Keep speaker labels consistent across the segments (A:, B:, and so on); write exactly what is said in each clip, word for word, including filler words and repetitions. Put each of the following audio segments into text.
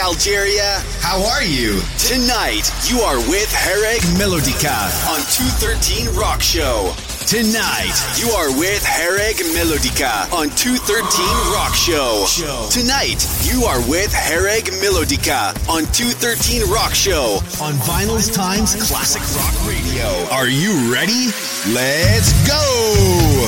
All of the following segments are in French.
A: Algeria. How are you? Tonight, you are with Hereg Melodica on two thirteen Rock Show. Tonight, you are with Hereg Melodica on two thirteen Rock Show. Tonight, you are with Hereg Melodica on two thirteen Rock Show on Vinyl Times Classic Rock Radio. Are you ready? Let's go!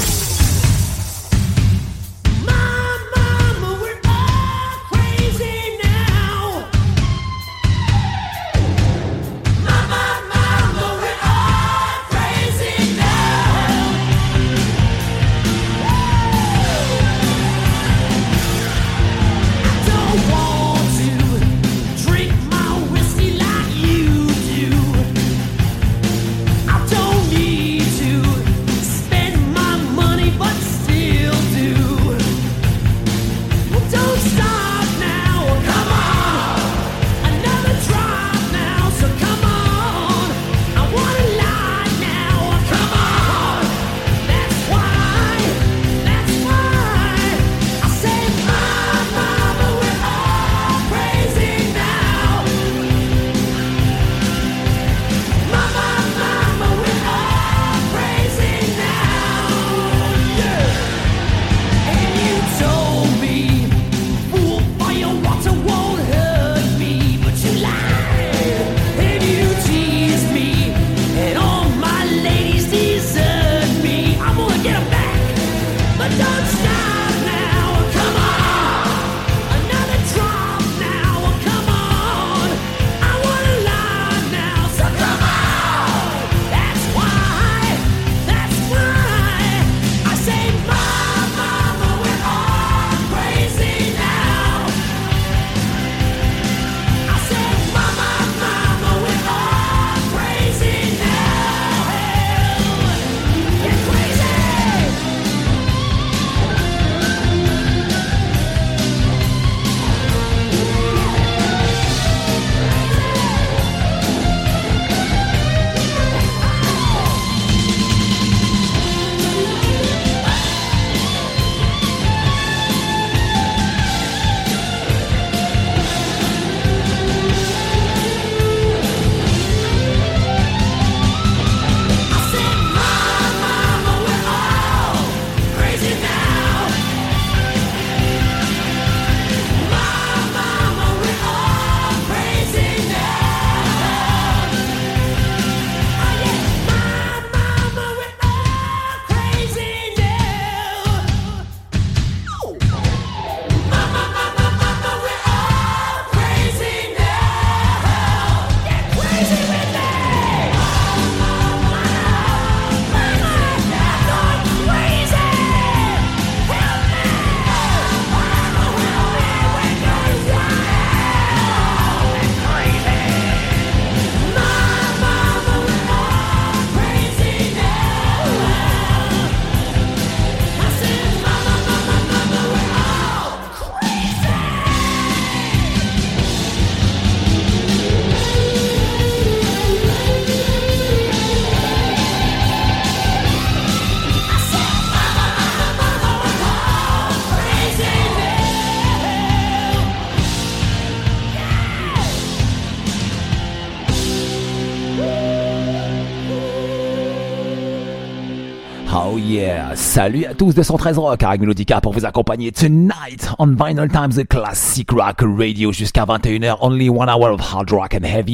B: Oh yeah, salut à tous, deux cent treize Rock, Hereg Melodica pour vous accompagner tonight on Vinyl Times, the Classic Rock Radio jusqu'à vingt et une heures, only one hour of hard rock and heavy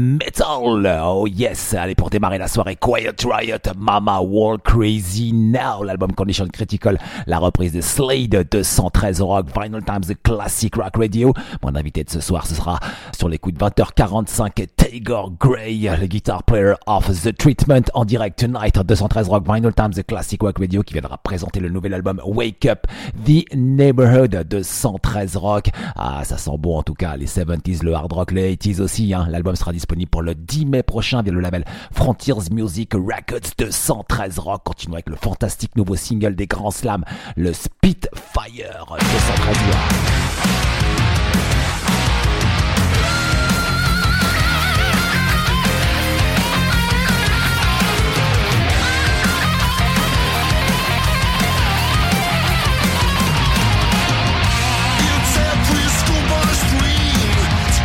B: metal. Oh yes, allez pour démarrer la soirée, Quiet Riot, Mama World Crazy Now, l'album Condition Critical, la reprise de Slade, deux cent treize Rock, Vinyl Times, the Classic Rock Radio. Mon invité de ce soir, ce sera sur les coups de vingt heures quarante-cinq, Taylor Gray, le guitar player of The Treatment, en direct tonight, deux cent treize Rock, Vinyl Times, the Classic Rock Radio, qui viendra présenter le nouvel album Wake Up The Neighborhood de cent treize Rock. Ah, ça sent bon en tout cas, les soixante-dix, le hard rock, les quatre-vingt-dix aussi, hein. L'album sera disponible pour le dix mai prochain via le label Frontiers Music Records de cent treize Rock. Continuons avec le fantastique nouveau single des Grands Slams, le Spitfire de cent treize Rock.
C: Preschool bar stream,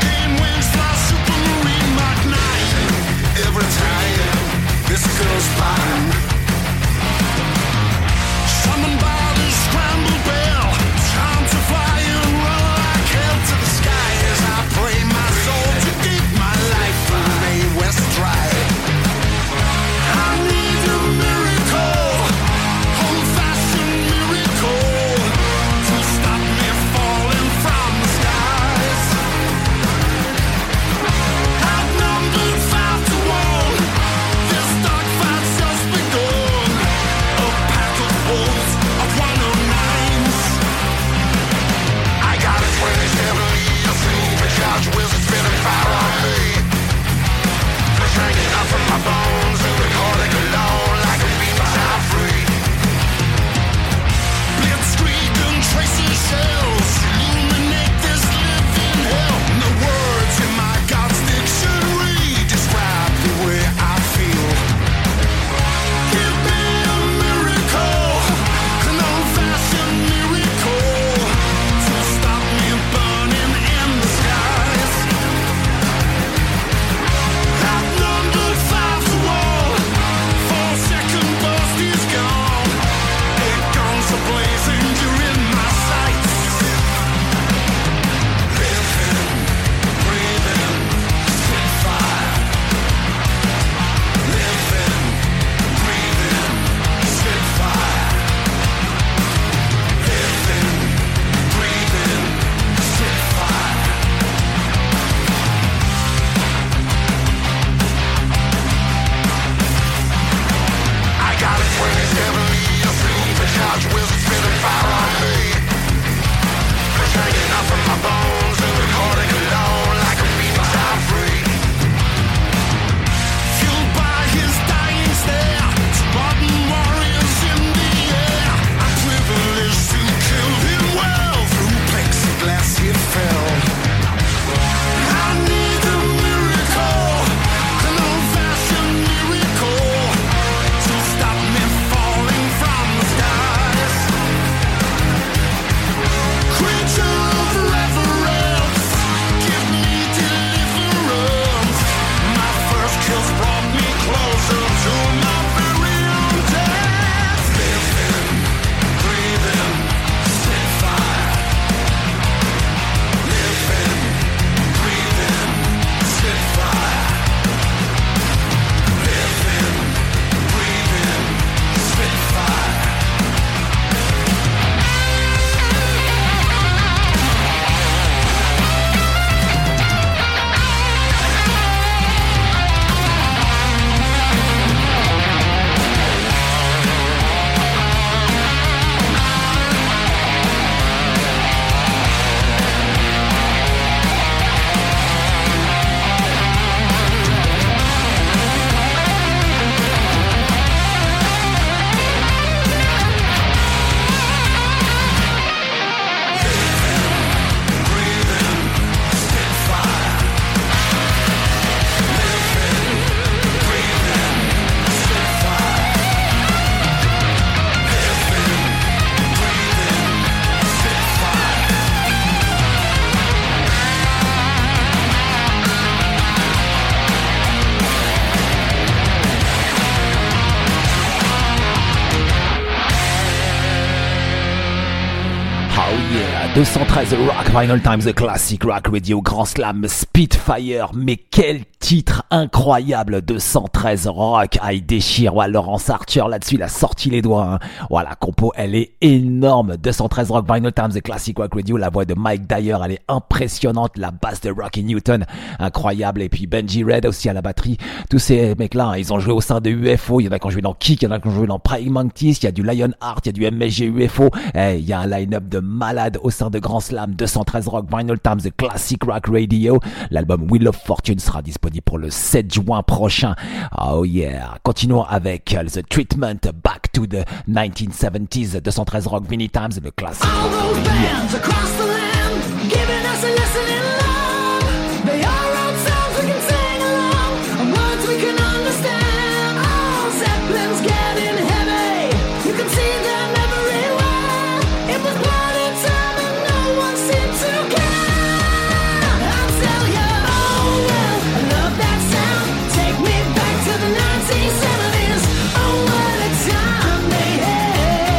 B: deux cent treize Rock Vinyl Times, The Classic Rock Radio, Grand Slam, Spitfire, mais quel titre incroyable. Deux cent treize Rock, ah, il déchire. Ouais, Laurence Archer là-dessus, il a sorti les doigts, hein. Voilà, la compo, elle est énorme. deux cent treize Rock Vinyl Times, The Classic Rock Radio, la voix de Mike Dyer, elle est impressionnante. La basse de Rocky Newton, incroyable. Et puis Benji Red aussi à la batterie. Tous ces mecs-là, hein, ils ont joué au sein de U F O. Il y en a qui ont joué dans Kick, il y en a qui ont joué dans Praying Mantis, il y a du Lionheart, il y a du M S G U F O. Eh, il y a un line-up de malades au sein de Grand Slam. Deux cent treize Rock Vinyl Times, The Classic Rock Radio. L'album Wheel of Fortune sera disponible pour le sept juin prochain. Oh yeah. Continuons avec uh, The Treatment, Back to the nineteen seventies, deux cent treize Rock Vinyl Times, le classique.
C: All those bands across the land giving us a lesson in love. They are old songs we can sing along, and words we can understand. Oh, Zeppelin's getting heavy. You can see them everywhere. It was blood and time and no one seemed to care. I'll tell you, oh well, I love that sound. Take me back to the nineteen seventies. Oh, what a time they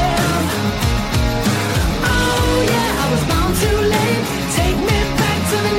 C: had. Oh yeah, I was born too late. Take me back to the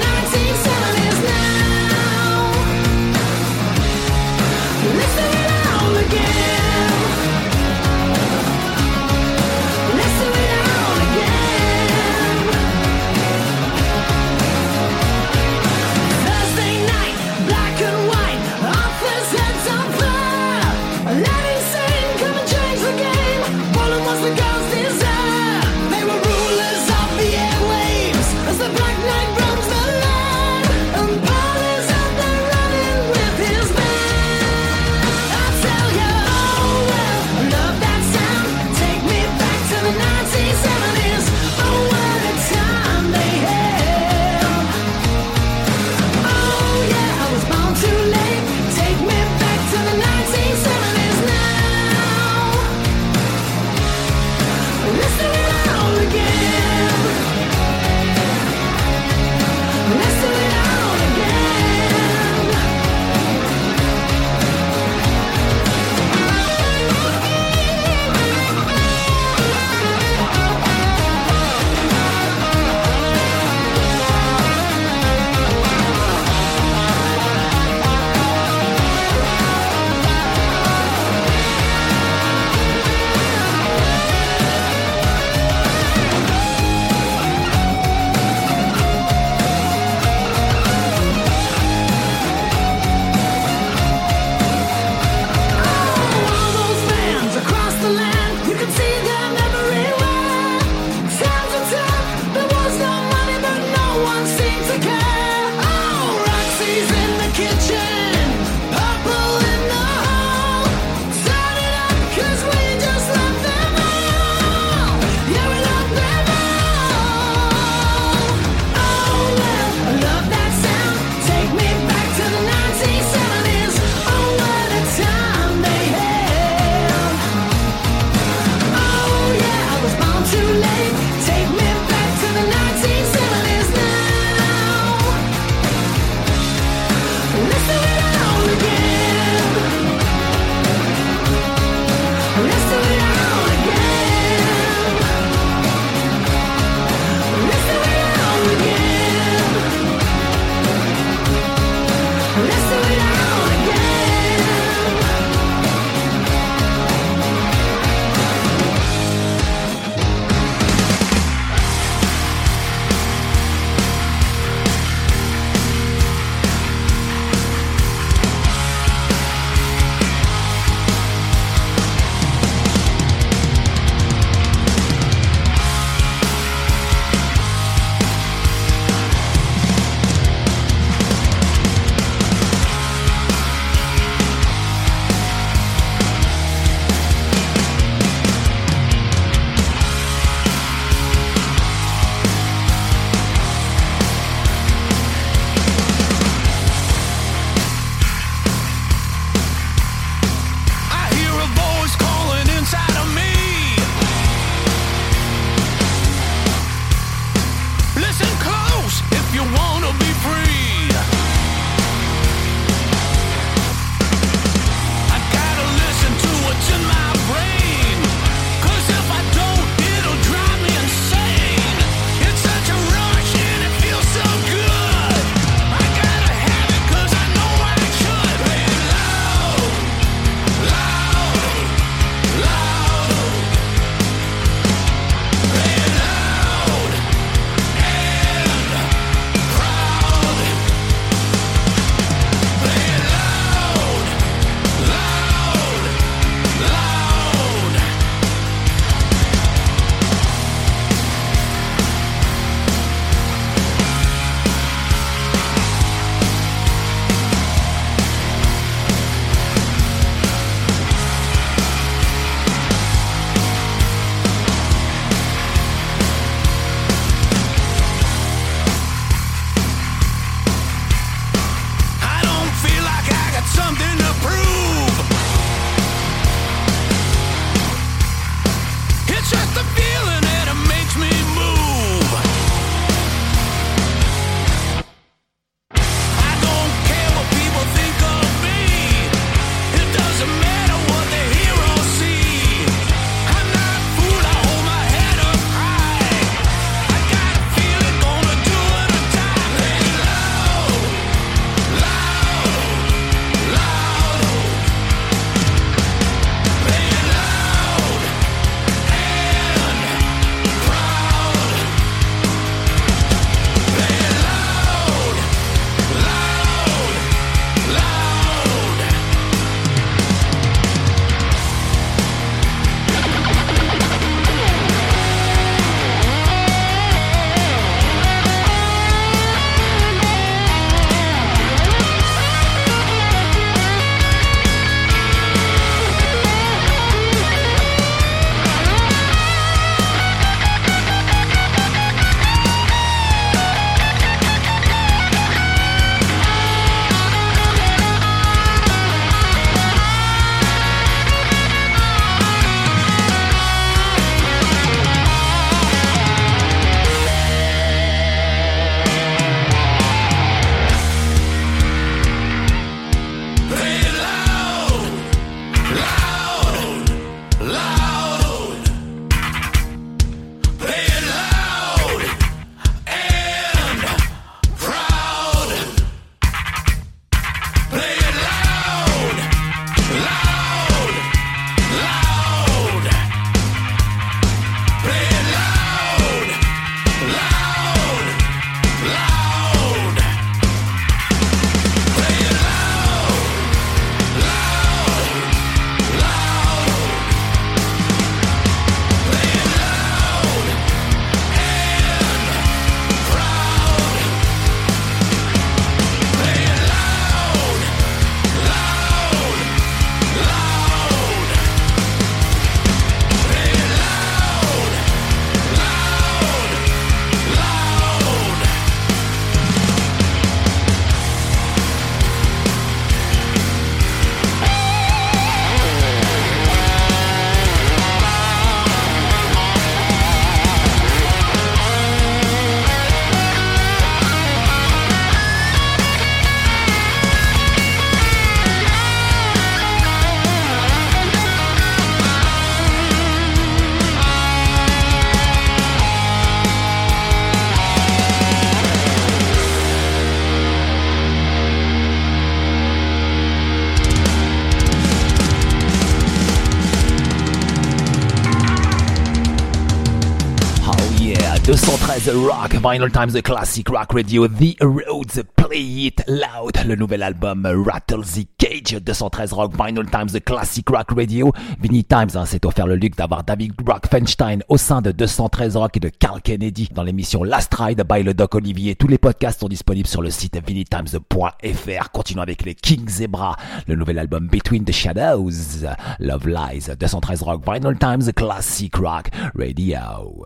B: Times Rock, Vinyl Times Classic Rock Radio, The Roads, Play It Loud, le nouvel album Rattle the Cage, deux cent treize Rock, Vinyl Times Classic Rock Radio, Vinny Times hein, s'est offert le luxe d'avoir David Rock Feinstein au sein de deux cent treize Rock et de Carl Kennedy dans l'émission Last Ride by le Doc Olivier. Tous les podcasts sont disponibles sur le site vinny times point f r. Continuons avec les King Zebra, le nouvel album Between the Shadows, Love Lies, deux cent treize Rock, Vinyl Times Classic Rock Radio.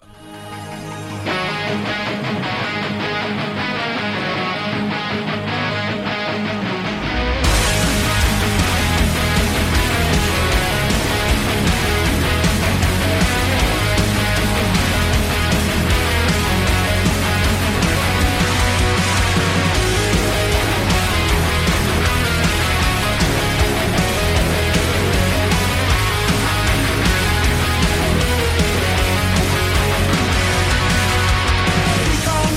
C: Call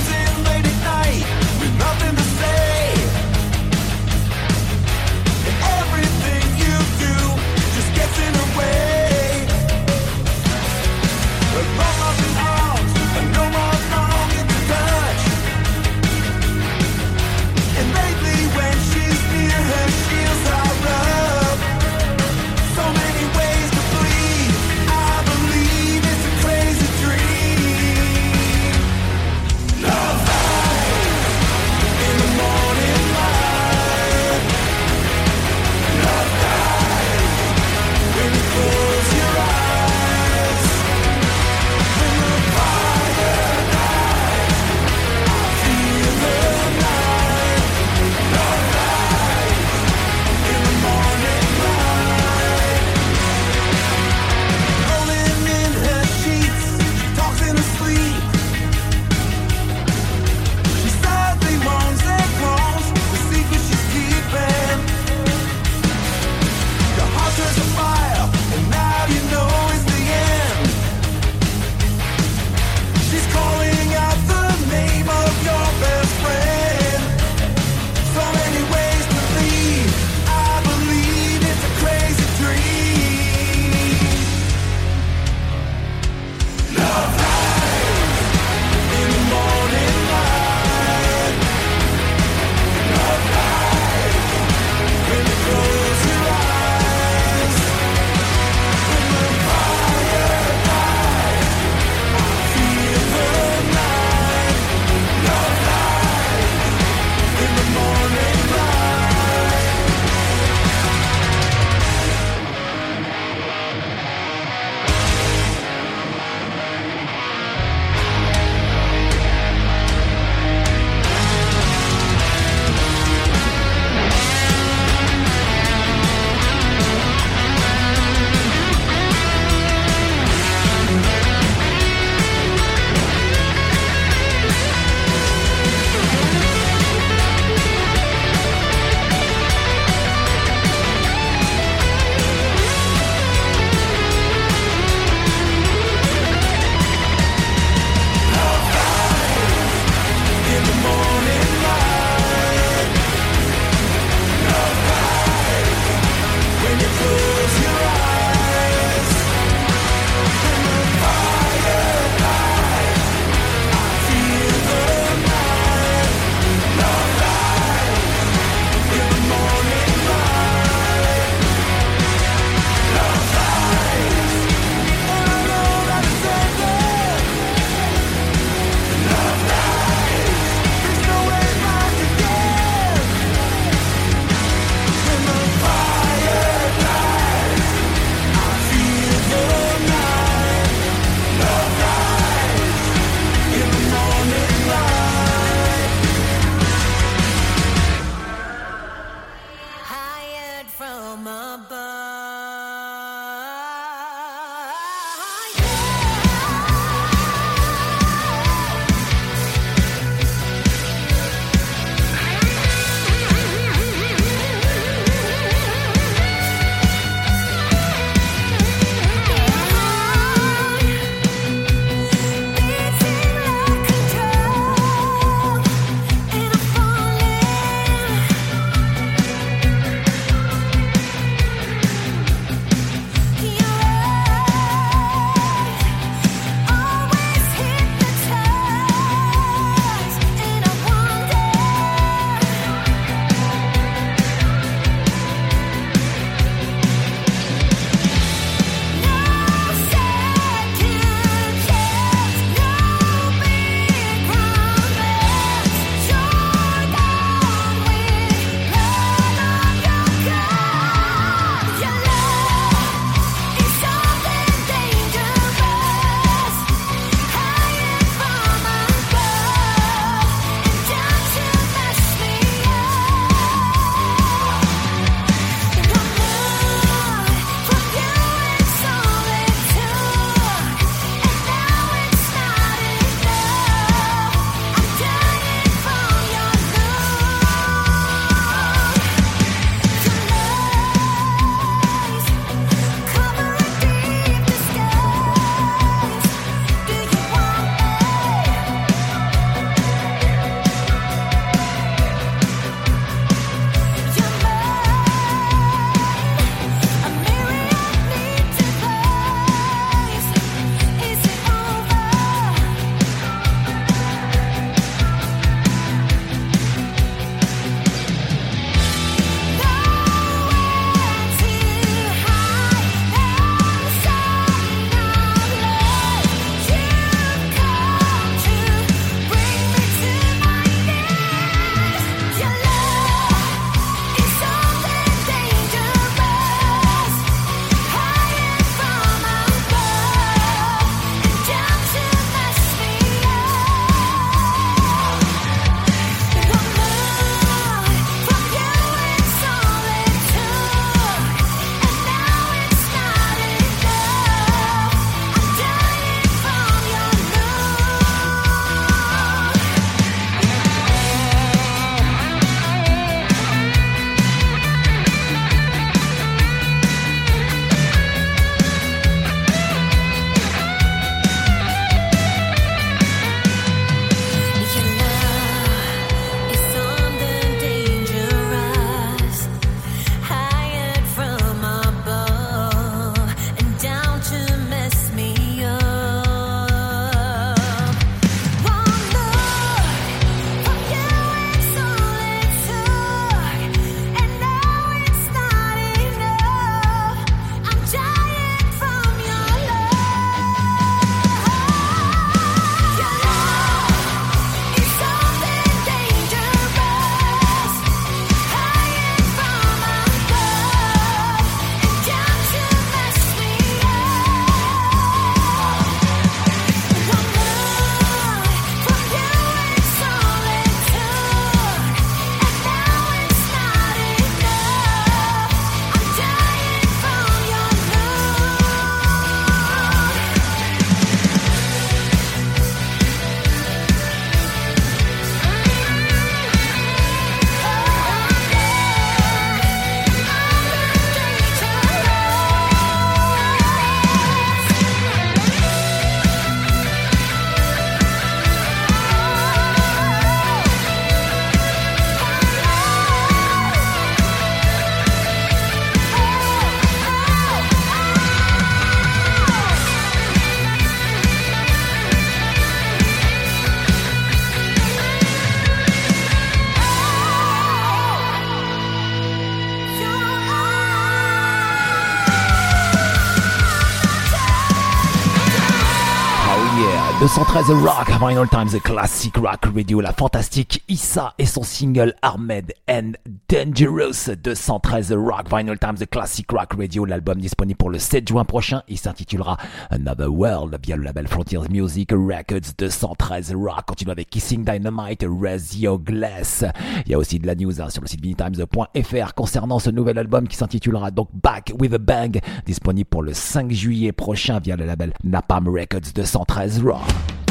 B: deux cent treize Rock, Vinyl Times Classic Rock Radio, la fantastique Issa et son single Ahmed and Dangerous. Deux cent treize Rock, Vinyl Times Classic Rock Radio, l'album disponible pour le sept juin prochain. Il s'intitulera Another World via le label Frontiers Music Records. Deux cent treize Rock continue avec Kissing Dynamite, Raise Your Glass. Il y a aussi de la news hein, sur le site vinny times point f r concernant ce nouvel album qui s'intitulera donc Back with a Bang, disponible pour le cinq juillet prochain via le label Napalm Records. Deux cent treize Rock.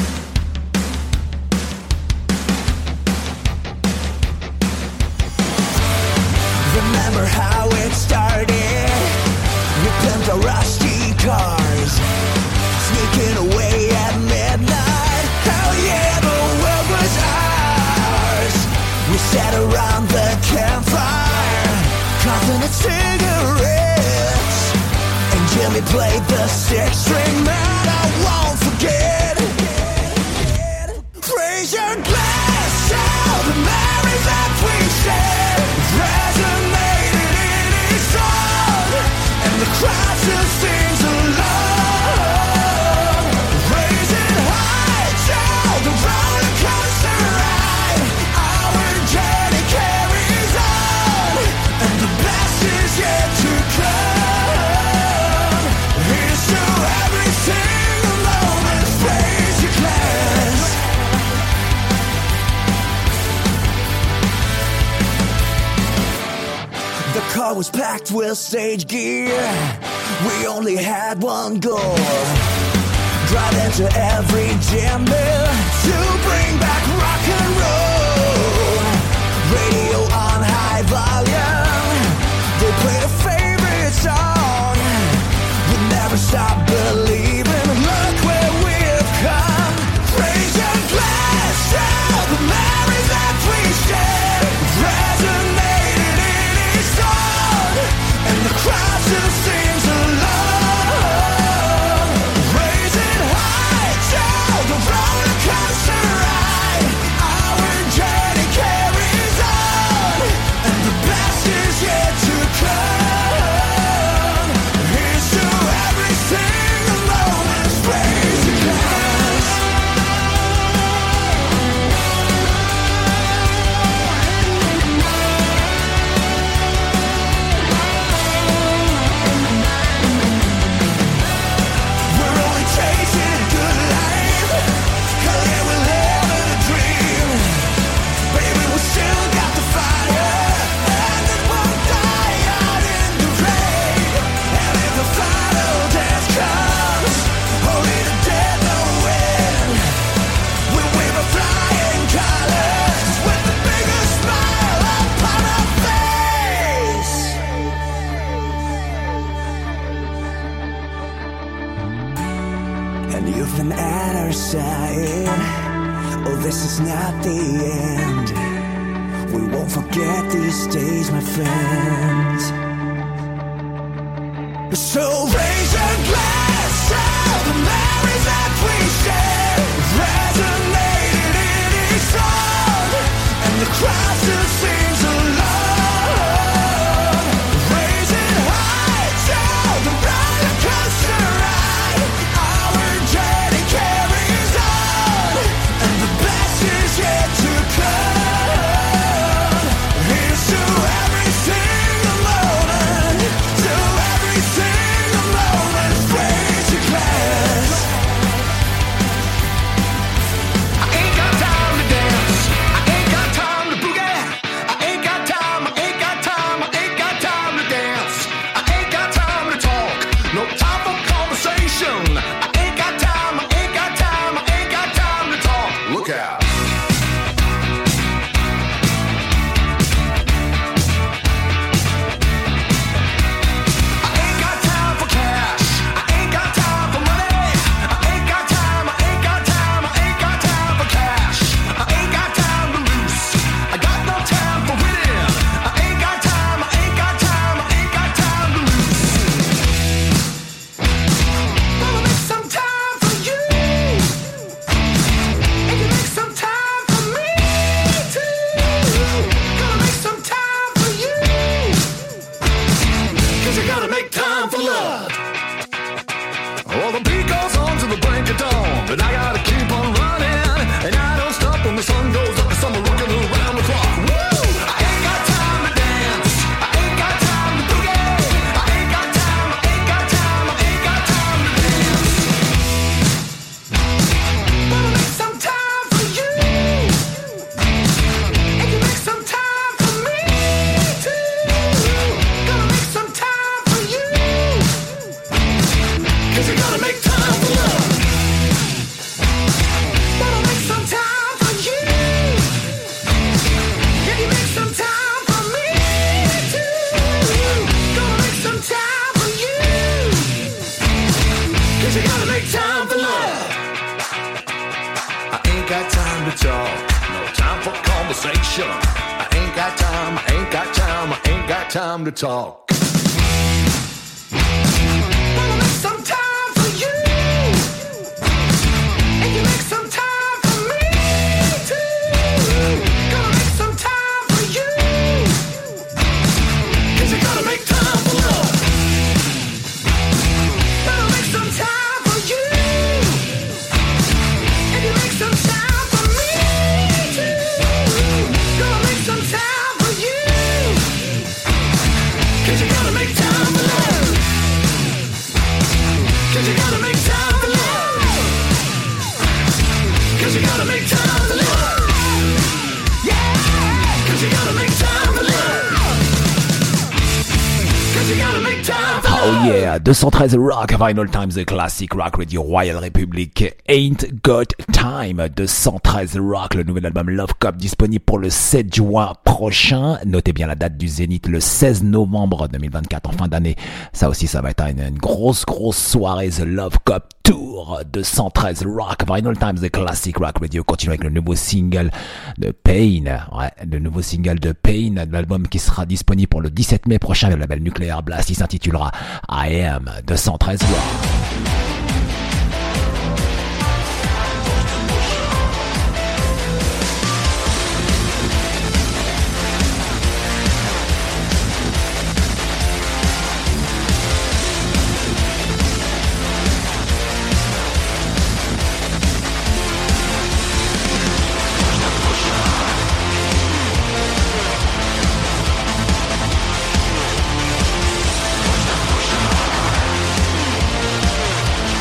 D: Remember how it started? We pimped our rusty cars, sneaking away at midnight. Hell yeah, the world was ours. We sat around the campfire, coughing at cigarettes, and Jimmy played the six-string man I won't forget. Raise your glass to the memories that we shared. Resonated in each song, and the crowd still sings along. Raise it high till the roller coaster ride. Our journey carries on, and the best is yet to come. Here's to every single moment. Raise your glass. The car was packed with stage gear. We only had one goal: drive into every jam there to bring back rock and roll. Radio on high volume, they played a favorite song. We never stop believing. Look where we've come. Raise your glass to the memories that we shared. Resonated in each song, and the crowd still sings along. Raise it high till the roller coaster ride. Our journey carries on, and the best is yet to come. Here's to every single moment. Raise your glass. We're only chasing good life. Hell yeah, we're living a dream. Baby, we still got the fire, and it won't die out in the rain. And if the final dance comes, only the dead know when. We wave our flying colors with the biggest smile upon our face. And you've been at our side. Oh, this is not the end. We won't forget these days, my friends. So raise your glass to the memories that we shared. Resonated in each song, and the crowd still sings along. Raise it high till the roller coaster ride. Our journey carries on, and the best is yet to come. Here's to every single moment, to every single moment. Raise your glass. I ain't got time to dance, I ain't got time to boogie, I
E: time to talk.
C: Wanna make some time for you, and you make some time for me too. Gonna make some time for you, 'cause you gotta make time for love. Gonna make some time for you, and you make some time for me too. Gonna make some time for you, 'cause you gotta make time for love. 'Cause you gotta make time for love. 'Cause you gotta make time for love. Yeah. 'Cause you gotta make time for love. 'Cause you gotta make time for love.
B: Oh yeah, deux cent treize Rock, Vinyl Times, The Classic Rock Radio, Royal Republic, Ain't Got Time, deux cent treize Rock, le nouvel album Love Cup, disponible pour le sept juin prochain. Notez bien la date du Zénith, le seize novembre deux mille vingt-quatre, en fin d'année. Ça aussi, ça va être une, une grosse, grosse soirée, The Love Cup Tour, deux cent treize Rock, Vinyl Times, The Classic Rock Radio. Continue avec le nouveau single de Pain, ouais, le nouveau single de Pain, l'album qui sera disponible pour le dix-sept mai prochain, le label Nuclear Blast, il s'intitulera I Am, deux cent treize Rock.
C: Push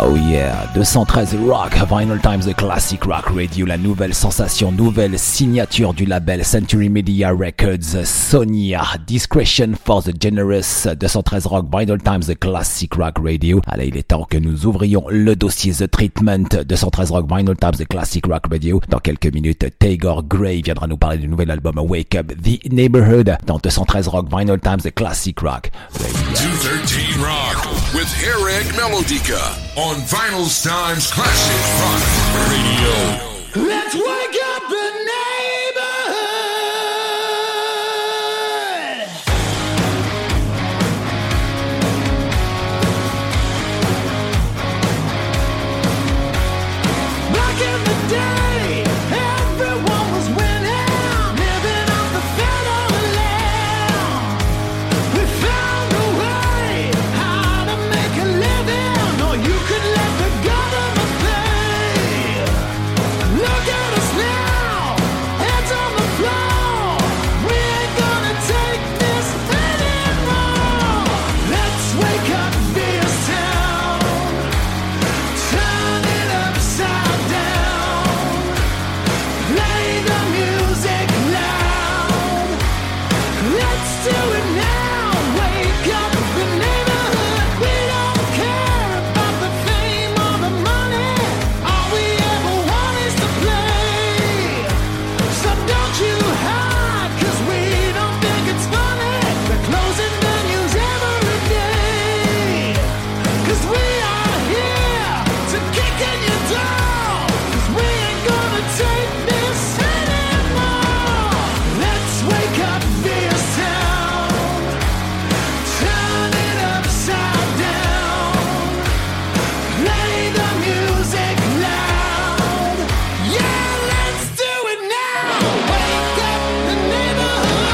B: Oh yeah, deux cent treize Rock, Vinyl Times, The Classic Rock Radio, la nouvelle sensation, nouvelle signature du label Century Media Records, Sonia, Discretion for the Generous, deux cent treize Rock, Vinyl Times, The Classic Rock Radio. Allez, il est temps que nous ouvrions le dossier The Treatment, deux cent treize Rock, Vinyl Times, The Classic Rock Radio. Dans quelques minutes, Taegor Gray viendra nous parler du nouvel album Wake Up, The Neighborhood, dans deux cent treize Rock, Vinyl Times, The Classic Rock Radio.
E: two thirteen Rock with Hereg Melodica on Vinyl Times Classic Rock Radio.
C: Let's wake up the neighborhood. Back in the day, everyone was winning, living off the fat on the land. We found a way how to make a living, or you could let the government pay. Look at us now, heads on the floor. We ain't gonna take this anymore. Let's wake up this town, turn it upside down, play the music loud. Let's do it now, wake up the neighborhood. We don't care about the fame or the money. All we ever want is to play. So don't you hide, cause we don't think it's funny. They're closing venues every day. Cause we are here to kick in your door. Cause we ain't gonna take this anymore. Let's wake up this town, turn it upside down, play the music loud. Yeah, let's do it now. Wake up the neighborhood.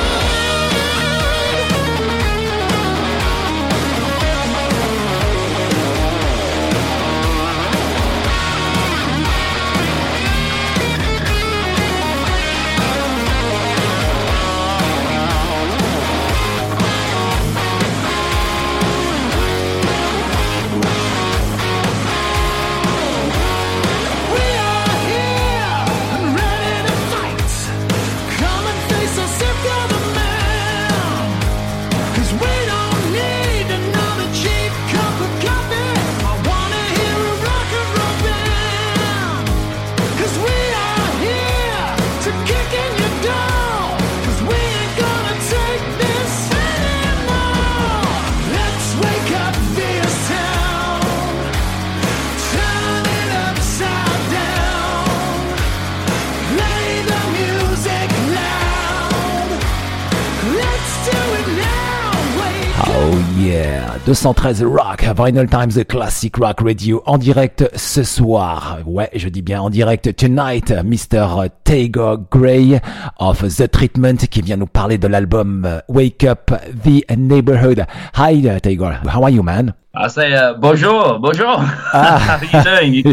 C: We are here and ready to fight. Come and face us if you're the man. Cause we don't need another cheap cup of coffee. I wanna hear a rock and roll band. Cause we are here to kick in your door. Cause we ain't gonna take this anymore. Let's wake up this town, turn it upside down, play the music loud. Let's do it now, wake up.
B: Oh yeah, deux cent treize Rock, Vinyl Times, The Classic Rock Radio, en direct ce soir. Ouais, je dis bien en direct tonight, mister Taegor Gray of The Treatment qui vient nous parler de l'album euh, Wake Up, The Neighborhood. Hi uh, Taegor, how are you, man?
F: I say uh, bonjour, bonjour.
B: Ah.
F: How are you doing? You-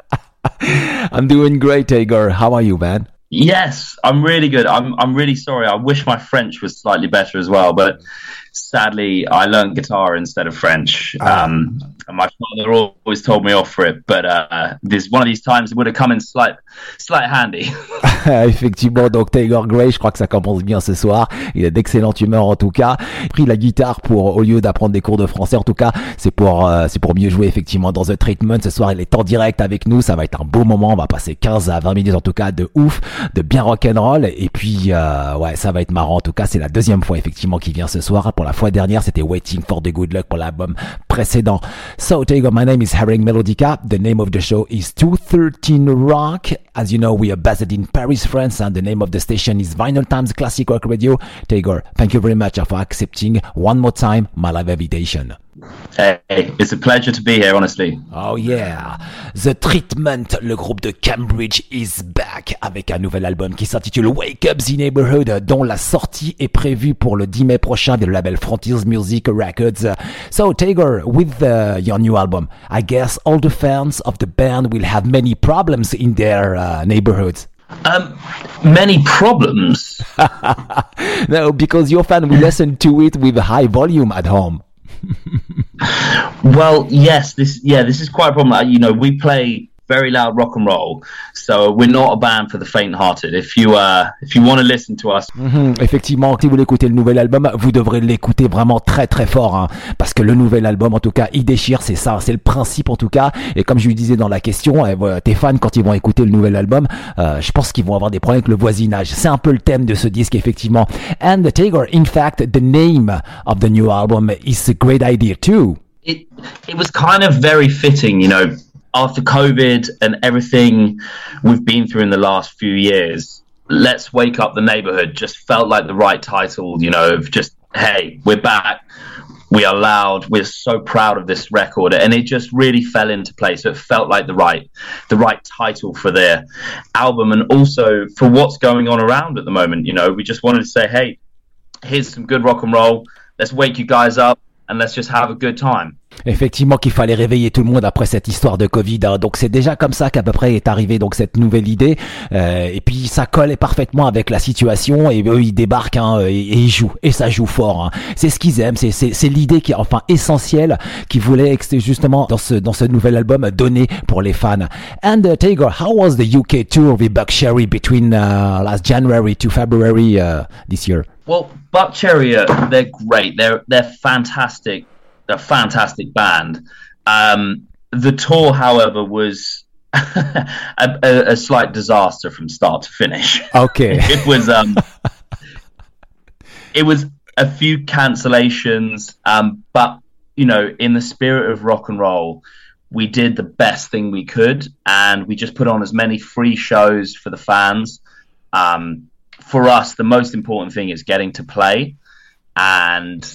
B: I'm doing great, Taegor. How are you, man?
F: yes, I'm really good. I'm I'm really sorry. I wish my French was slightly better as well, but sadly, I learned guitar instead of French.
B: Ah.
F: Um, and my father always told me off for it, but uh, this one of these times it would have come in slight, slight handy.
B: Effectivement, donc Taegor Gray, je crois que ça commence bien ce soir. Il a d'excellente humeur en tout cas. Il a pris la guitare pour, au lieu d'apprendre des cours de français, en tout cas, c'est pour, euh, c'est pour mieux jouer effectivement dans The Treatment. Ce soir, il est en direct avec nous. Ça va être un beau moment. On va passer quinze à vingt minutes en tout cas de ouf, de bien rock'n'roll. Et puis, euh, ouais, ça va être marrant. En tout cas, c'est la deuxième fois effectivement qu'il vient ce soir. Pour la fois dernière, c'était Waiting for the Good Luck pour l'album précédent. So, Taegor, my name is Hereg Melodica. The name of the show is two thirteen Rock. As you know, we are based in Paris, France, and the name of the station is Vinyl Times Classic Rock Radio. Taegor, thank you very much for accepting one more time my live invitation.
F: Hey, it's a pleasure to be here, honestly.
B: Oh yeah, The Treatment, le groupe de Cambridge is back avec un nouvel album qui s'intitule Wake Up the Neighborhood, dont la sortie est prévue pour le dix mai prochain via le label Frontiers Music Records. So Taegor, with uh, your new album, I guess all the fans of the band will have many problems in their uh, neighborhoods.
F: Um, many problems.
B: No, because your fan will listen to it with a high volume at home.
F: Well, yes, this yeah, this is quite a problem. You know, we play very loud rock and roll, so we're not a band for the faint-hearted. If you uh, if you want to listen to us,
B: mm-hmm. Effectivement, si vous voulez écouter le nouvel album, vous devrez l'écouter vraiment très très fort, hein, parce que le nouvel album, en tout cas, il déchire. C'est ça, c'est le principe en tout cas. Et comme je lui disais dans la question, eh, voilà, tes fans quand ils vont écouter le nouvel album, euh, je pense qu'ils vont avoir des problèmes avec le voisinage. C'est un peu le thème de ce disque, effectivement. And Tigor, in fact, the name of the new album is a great idea too.
F: It it was kind of very fitting, you know. After COVID and everything we've been through in the last few years, Let's Wake Up the Neighborhood just felt like the right title, you know, of just, hey, we're back, we are loud, we're so proud of this record, and it just really fell into place. So it felt like the right, the right title for their album, and also for what's going on around at the moment. You know, we just wanted to say, hey, here's some good rock and roll, let's wake you guys up, and let's just have a good time.
B: Effectivement qu'il fallait réveiller tout le monde après cette histoire de Covid, hein. Donc c'est déjà comme ça qu'à peu près est arrivée donc cette nouvelle idée, euh, et puis ça colle parfaitement avec la situation, et eux ils débarquent, hein, et, et ils jouent, et ça joue fort, hein. C'est ce qu'ils aiment, c'est, c'est, c'est l'idée qui est enfin essentielle qu'ils voulaient justement dans ce, dans ce nouvel album donner pour les fans. And uh, Tigor, how was the U K tour with Buckcherry between uh, last January to February uh, this year?
F: Well, Buckcherry, uh, they're great, they're, they're fantastic. A fantastic band. Um, the tour, however, was a, a, a slight disaster from start to finish.
B: Okay.
F: It was um, it was a few cancellations, um, but you know, in the spirit of rock and roll, we did the best thing we could, and we just put on as many free shows for the fans. Um, for us, the most important thing is getting to play, and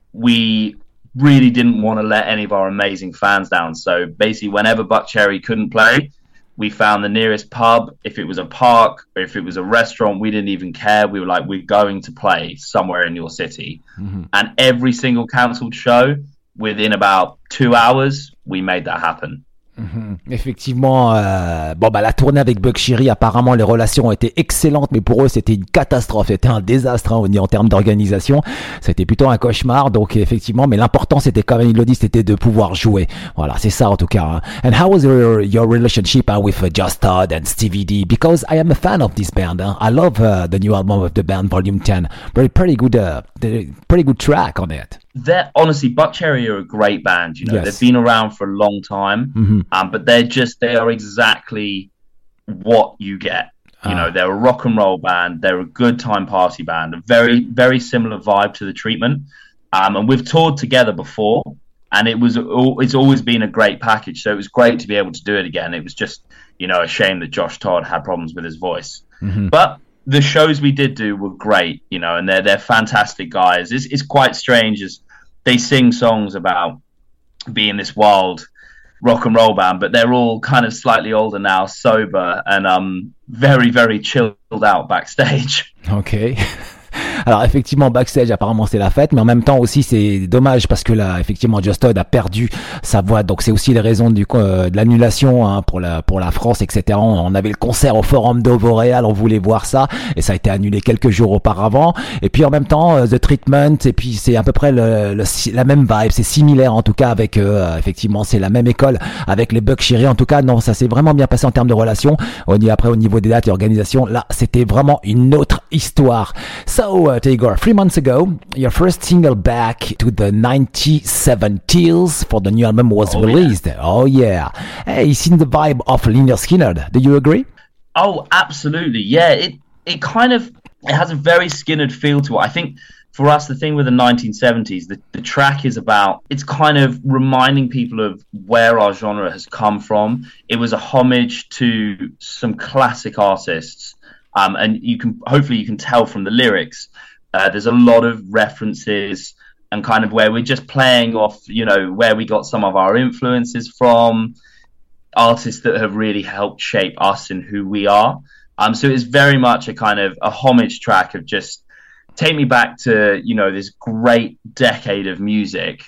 F: we really didn't want to let any of our amazing fans down. So basically, whenever Buckcherry couldn't play, we found the nearest pub. If it was a park or if it was a restaurant, we didn't even care. We were like, we're going to play somewhere in your city. Mm-hmm. And every single cancelled show, within about two hours, we made that happen.
B: Mmh. Effectivement, euh, bon bah la tournée avec Buckcherry, apparemment les relations ont été excellentes, mais pour eux c'était une catastrophe, c'était un désastre, hein, en termes d'organisation, c'était plutôt un cauchemar. Donc effectivement, mais l'important c'était quand même, il le dit, c'était de pouvoir jouer. Voilà, c'est ça en tout cas, hein. And how was your, your relationship uh, with uh, Josh Todd and Stevie D? Because I am a fan of this band, huh? I love uh, the new album of the band, Volume ten. Very pretty good, uh, pretty good track on it.
F: They're honestly, Buckcherry are a great band. You know,
B: yes.
F: They've been around for a long time,
B: mm-hmm.
F: um, but they're just they are exactly what you get. You uh. know, they're a rock and roll band. They're a good time party band. A very very similar vibe to the Treatment, um, and we've toured together before, and it was it's always been a great package. So it was great to be able to do it again. It was just, you know, a shame that Josh Todd had problems with his voice,
B: mm-hmm.
F: but the shows we did do were great. You know, and they're they're fantastic guys. It's it's quite strange as they sing songs about being this wild rock and roll band, but they're all kind of slightly older now, sober, and um very, very chilled out backstage.
B: Okay. Alors effectivement, backstage apparemment c'est la fête, mais en même temps aussi c'est dommage parce que là effectivement Josh Todd a perdu sa voix, donc c'est aussi les raisons du euh, de l'annulation, hein, pour la pour la France, et cetera. On avait le concert au Forum de Vauréal, on voulait voir ça et ça a été annulé quelques jours auparavant. Et puis en même temps euh, The Treatment, et puis c'est à peu près le, le, la même vibe, c'est similaire en tout cas avec euh, effectivement c'est la même école avec les Buckcherry. En tout cas non, ça s'est vraiment bien passé en termes de relations. On y après au niveau des dates et organisation, là c'était vraiment une autre histoire. So uh, Tigor, three months ago, your first single back to the nineteen seventies for the new album was
F: oh,
B: released.
F: Yeah.
B: Oh yeah. Hey, it's in the vibe of Lynyrd Skynyrd. Do you agree?
F: Oh, absolutely. Yeah, it it kind of it has a very Skynyrd feel to it. I think for us, the thing with the nineteen seventies, the, the track is about, it's kind of reminding people of where our genre has come from. It was a homage to some classic artists. Um, and you can hopefully you can tell from the lyrics, uh, there's a lot of references and kind of where we're just playing off, you know, where we got some of our influences from, artists that have really helped shape us and who we are. Um, so it's very much a kind of a homage track of just take me back to, you know, this great decade of music.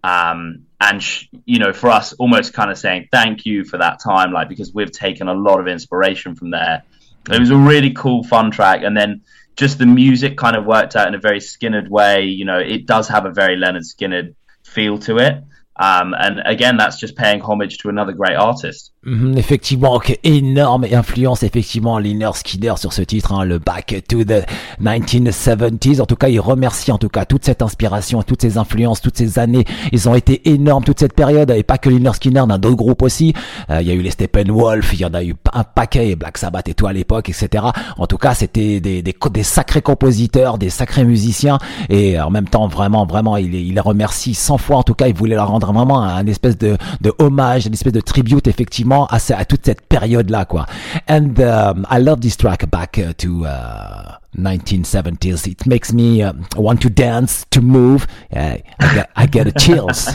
F: Um, and, sh- you know, for us almost kind of saying thank you for that time, like, because we've taken a lot of inspiration from there. It was a really cool, fun track. And then just the music kind of worked out in a very Skynyrd way. You know, it does have a very Leonard Skynyrd feel to it. Um, and again, that's just paying homage to another great artist.
B: Mm, effectivement, énorme influence effectivement Lynyrd Skynyrd sur ce titre, hein, le Back to the nineteen seventies. En tout cas, il remercie en tout cas toute cette inspiration, toutes ces influences, toutes ces années. Ils ont été énormes toute cette période, et pas que Lynyrd Skynyrd, hein, d'autres groupes aussi. Euh, il y a eu les Steppenwolf, il y en a eu un paquet, Black Sabbath et tout à l'époque, et cetera. En tout cas, c'était des, des, des sacrés compositeurs, des sacrés musiciens, et en même temps, vraiment, vraiment, il, il les remercie cent fois. En tout cas, il voulait leur rendre vraiment un, un espèce de, de hommage, une espèce de tribute effectivement à, à toute cette période-là, quoi. And um, I love this track, Back to uh, nineteen seventies. It makes me uh, want to dance, to move. Uh, I get, I get a chills.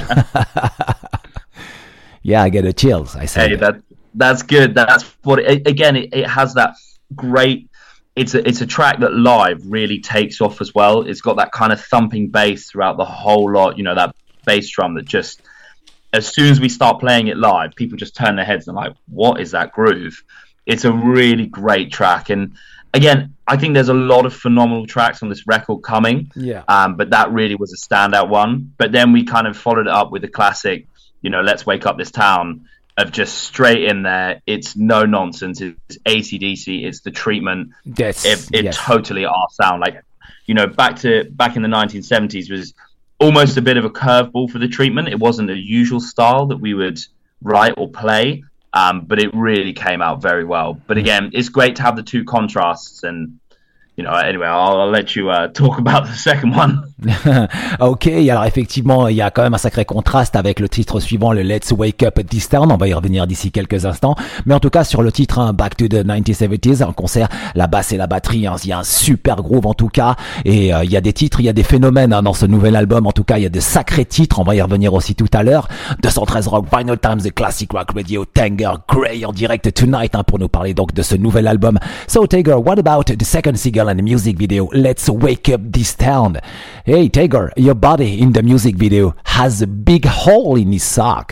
B: Yeah, I get a chills. I say
F: hey, that that's good. That's what it, again. It, it has that great. It's a it's a track that live really takes off as well. It's got that kind of thumping bass throughout the whole lot. You know, that bass drum that just, as soon as we start playing it live, people just turn their heads and are like, what is that groove? It's a really great track. And again, I think there's a lot of phenomenal tracks on this record coming.
B: Yeah.
F: Um, but that really was a standout one. But then we kind of followed it up with the classic, you know, Let's Wake Up This Town, of just straight in there. It's no nonsense. It's A C D C. It's the treatment.
B: That's,
F: it it
B: yes.
F: totally our sound. Like, you know, back to back in the nineteen seventies was almost a bit of a curveball for the treatment. It wasn't a usual style that we would write or play, um, but it really came out very well. But again, it's great to have the two contrasts. And, you know, anyway, I'll, I'll let you uh, talk about the second one.
B: Ok, alors effectivement, il y a quand même un sacré contraste avec le titre suivant, le Let's Wake Up This Town. On va y revenir d'ici quelques instants. Mais en tout cas, sur le titre, hein, Back to the nineteen seventies, en concert, la basse et la batterie, hein, il y a un super groove en tout cas. Et euh, il y a des titres, il y a des phénomènes, hein, dans ce nouvel album. En tout cas, il y a de sacrés titres. On va y revenir aussi tout à l'heure. deux cent treize Rock, Vinyl Times, The Classic Rock Radio, Tanger Gray en direct tonight, hein, pour nous parler donc de ce nouvel album. So Tanger, what about the second single and the music video, Let's Wake Up This Town? Hey Tager, your body in the music video has a big hole in his sock.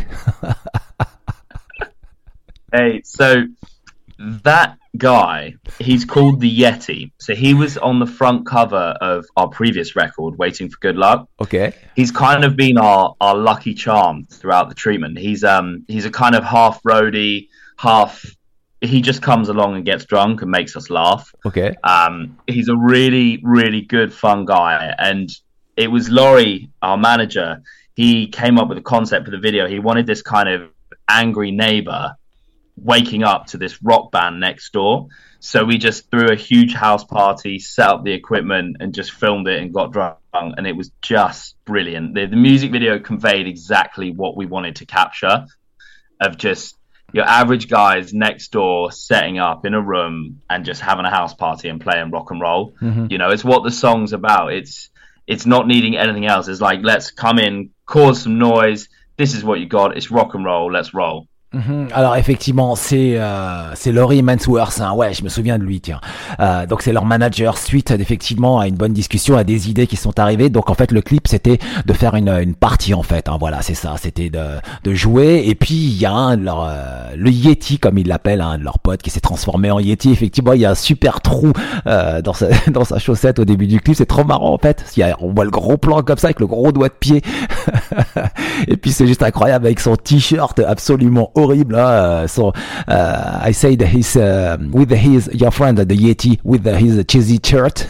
F: Hey, so that guy, he's called the Yeti. So he was on the front cover of our previous record, Waiting for Good Luck.
B: Okay.
F: He's kind of been our, our lucky charm throughout the treatment. He's um he's a kind of half roadie, half he just comes along and gets drunk and makes us laugh.
B: Okay.
F: Um he's a really, really good fun guy. And it was Laurie, our manager. He came up with a concept for the video. He wanted this kind of angry neighbor waking up to this rock band next door. So we just threw a huge house party, set up the equipment, and just filmed it and got drunk. And it was just brilliant. The, the music video conveyed exactly what we wanted to capture, of just your average guys next door setting up in a room and just having a house party and playing rock and roll. Mm-hmm. You know, it's what the song's about. It's It's not needing anything else. It's like, let's come in, cause some noise. This is what you got. It's rock and roll. Let's roll.
B: Mm-hmm. Alors effectivement, c'est euh, c'est Laurie Mansworth, hein. Ouais, je me souviens de lui, tiens. Euh, donc c'est leur manager suite effectivement à une bonne discussion, à des idées qui sont arrivées. Donc en fait le clip c'était de faire une une partie en fait, hein. Voilà, c'est ça, c'était de de jouer. Et puis il y a un de leur euh, le Yeti comme ils l'appellent, un hein, de leurs potes qui s'est transformé en Yeti. Effectivement, il y a un super trou euh, dans sa dans sa chaussette au début du clip. C'est trop marrant en fait. Il y a, on voit le gros plan comme ça avec le gros doigt de pied. Et puis c'est juste incroyable avec son t-shirt absolument horrible, hein, uh, so uh, I say that he's uh, with his your friend the Yeti with the, his cheesy shirt.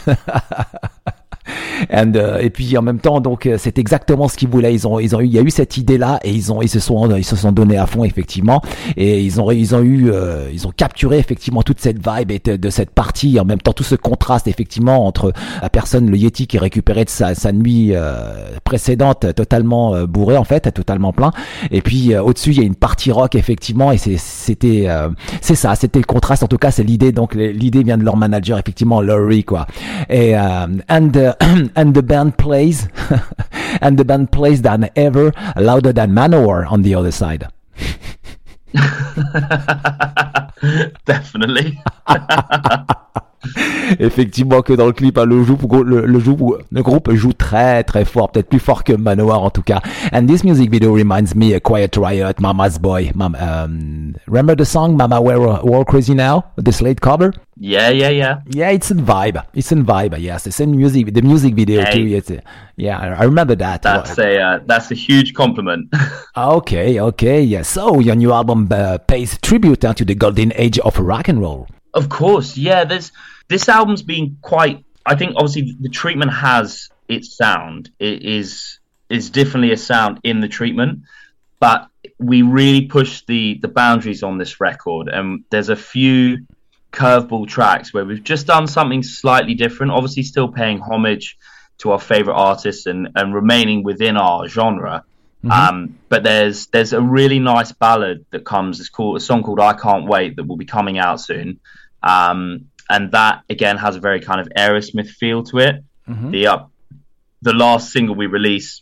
B: And, uh, et puis en même temps donc c'est exactement ce qu'ils voulaient. Ils ont ils ont eu il y a eu cette idée là et ils ont ils se sont ils se sont donnés à fond effectivement et ils ont ils ont eu euh, ils ont capturé effectivement toute cette vibe et de, de cette partie et en même temps tout ce contraste effectivement entre la personne le Yeti qui récupérait de sa sa nuit euh, précédente totalement euh, bourré en fait totalement plein et puis euh, au-dessus il y a une partie rock effectivement et c'est c'était euh, c'est ça c'était le contraste en tout cas c'est l'idée donc l'idée vient de leur manager effectivement Laurie quoi et euh, and uh, and the band plays and the band plays than ever louder than Manowar on the other side. Effectivement que dans le clip, hein, le, joue, le, le, joue, le groupe joue très très fort, peut-être plus fort que Manowar en tout cas. And this music video reminds me of Quiet Riot, Mama's Boy. Mama, um, remember the song Mama We're, We're Crazy Now? The Slade cover?
F: Yeah, yeah, yeah.
B: Yeah, it's a vibe. It's a vibe. Yes, the same music. The music video hey. too. It's a, yeah, I remember that.
F: That's a uh, that's a huge compliment.
B: okay, okay. Yeah. So your new album uh, pays tribute uh, to the golden age of rock and roll.
F: Of course, yeah. There's this album's been quite. I think obviously the Treatment has its sound. It is is definitely a sound in the Treatment, but we really pushed the the boundaries on this record, and there's a few curveball tracks where we've just done something slightly different, obviously still paying homage to our favorite artists and, and remaining within our genre. Mm-hmm. Um, but there's there's a really nice ballad that comes. It's called a song called I Can't Wait that will be coming out soon. Um, and that again has a very kind of Aerosmith feel to it. Mm-hmm. The uh, the last single we released,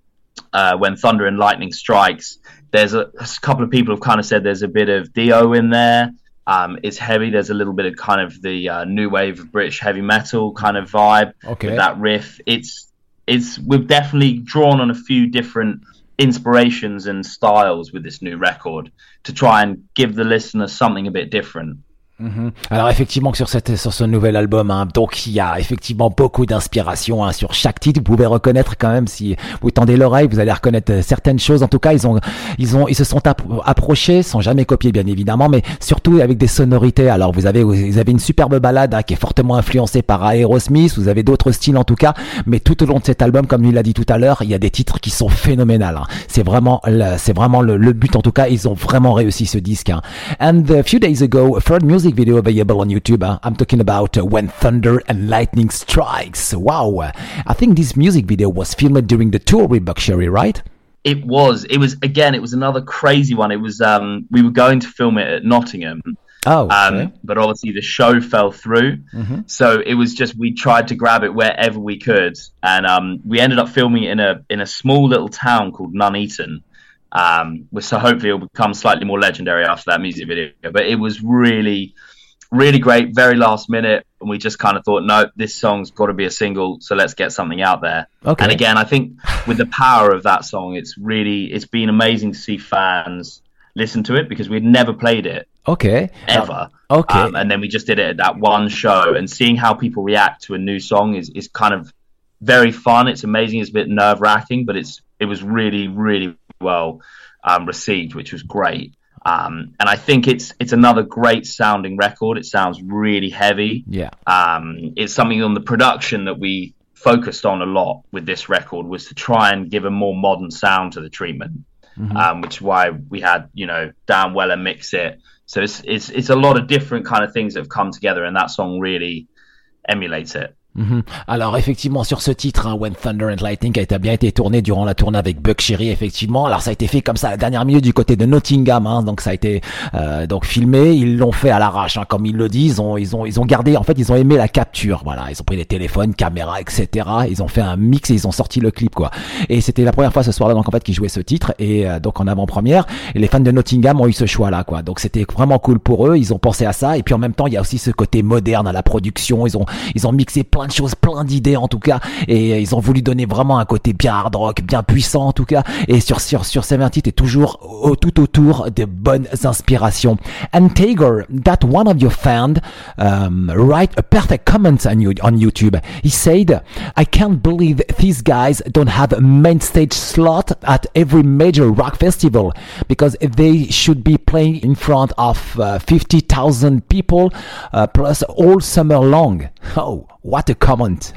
F: uh, When Thunder and Lightning Strikes, there's a, a couple of people have kind of said there's a bit of Dio in there. Um, it's heavy. There's a little bit of kind of the uh, new wave of British heavy metal kind of vibe
B: okay.
F: with that riff. It's it's we've definitely drawn on a few different inspirations and styles with this new record to try and give the listener something a bit different.
B: Mmh. Alors effectivement sur cette sur ce nouvel album, hein, donc il y a effectivement beaucoup d'inspiration hein, sur chaque titre. Vous pouvez reconnaître quand même si vous tendez l'oreille, vous allez reconnaître certaines choses. En tout cas, ils ont ils ont ils se sont appro- approchés, sans jamais copier bien évidemment, mais surtout avec des sonorités. Alors vous avez vous avez une superbe ballade hein, qui est fortement influencée par Aerosmith. Vous avez d'autres styles en tout cas, mais tout au long de cet album, comme il l'a dit tout à l'heure, il y a des titres qui sont phénoménales. Hein. C'est vraiment le, c'est vraiment le, le but en tout cas. Ils ont vraiment réussi ce disque. Hein. And a few days ago, a third music video available on YouTube. Huh? I'm talking about uh, When Thunder and Lightning Strikes. Wow. I think this music video was filmed during the tour with Buck Cherry, right?
F: It was. It was, again, it was another crazy one. It was, um, we were going to film it at Nottingham.
B: Oh,
F: um,
B: okay.
F: But obviously the show fell through. Mm-hmm. So it was just, we tried to grab it wherever we could. And um, we ended up filming it in a, in a small little town called Nuneaton. Um, so hopefully it'll become slightly more legendary after that music video. But it was really... really great, very last minute, and we just kind of thought, no, this song's got to be a single, so let's get something out there.
B: Okay.
F: And again, I think with the power of that song, it's really, it's been amazing to see fans listen to it because we'd never played it.
B: Okay.
F: Ever.
B: Uh, okay.
F: Um, and then we just did it at that one show, and seeing how people react to a new song is, is kind of very fun. It's amazing. It's a bit nerve wracking, but it's it was really, really well um, received, which was great. Um, and I think it's it's another great sounding record. It sounds really heavy.
B: Yeah.
F: Um, it's something on the production that we focused on a lot with this record was to try and give a more modern sound to the Treatment, mm-hmm. um, which is why we had, you know, Dan Weller mix it. So it's it's it's a lot of different kind of things that have come together, and that song really emulates it.
B: Mm-hmm. Alors effectivement sur ce titre, hein, When Thunder and Lightning a bien été tourné durant la tournée avec Buck Cherry effectivement. Alors ça a été fait comme ça à la dernière minute du côté de Nottingham, hein, donc ça a été euh, donc filmé. Ils l'ont fait à l'arrache, hein, comme ils le disent. Ils ont ils ont ils ont gardé, en fait ils ont aimé la capture. Voilà, ils ont pris les téléphones, caméras, et cetera. Ils ont fait un mix et ils ont sorti le clip quoi. Et c'était la première fois ce soir-là donc en fait qu'ils jouaient ce titre et euh, donc en avant-première. Et les fans de Nottingham ont eu ce choix-là quoi. Donc c'était vraiment cool pour eux. Ils ont pensé à ça et puis en même temps il y a aussi ce côté moderne à la production. Ils ont ils ont mixé plein de choses, plein d'idées en tout cas, et ils ont voulu donner vraiment un côté bien hard rock, bien puissant en tout cas, et sur sur sur ces vingt titres et toujours au, tout autour de bonnes inspirations. And Tager, that one of your fans um, write a perfect comment on you on YouTube. He said, "I can't believe these guys don't have a main stage slot at every major rock festival because they should be playing in front of uh, fifty thousand people uh, plus all summer long." Oh, what a comment.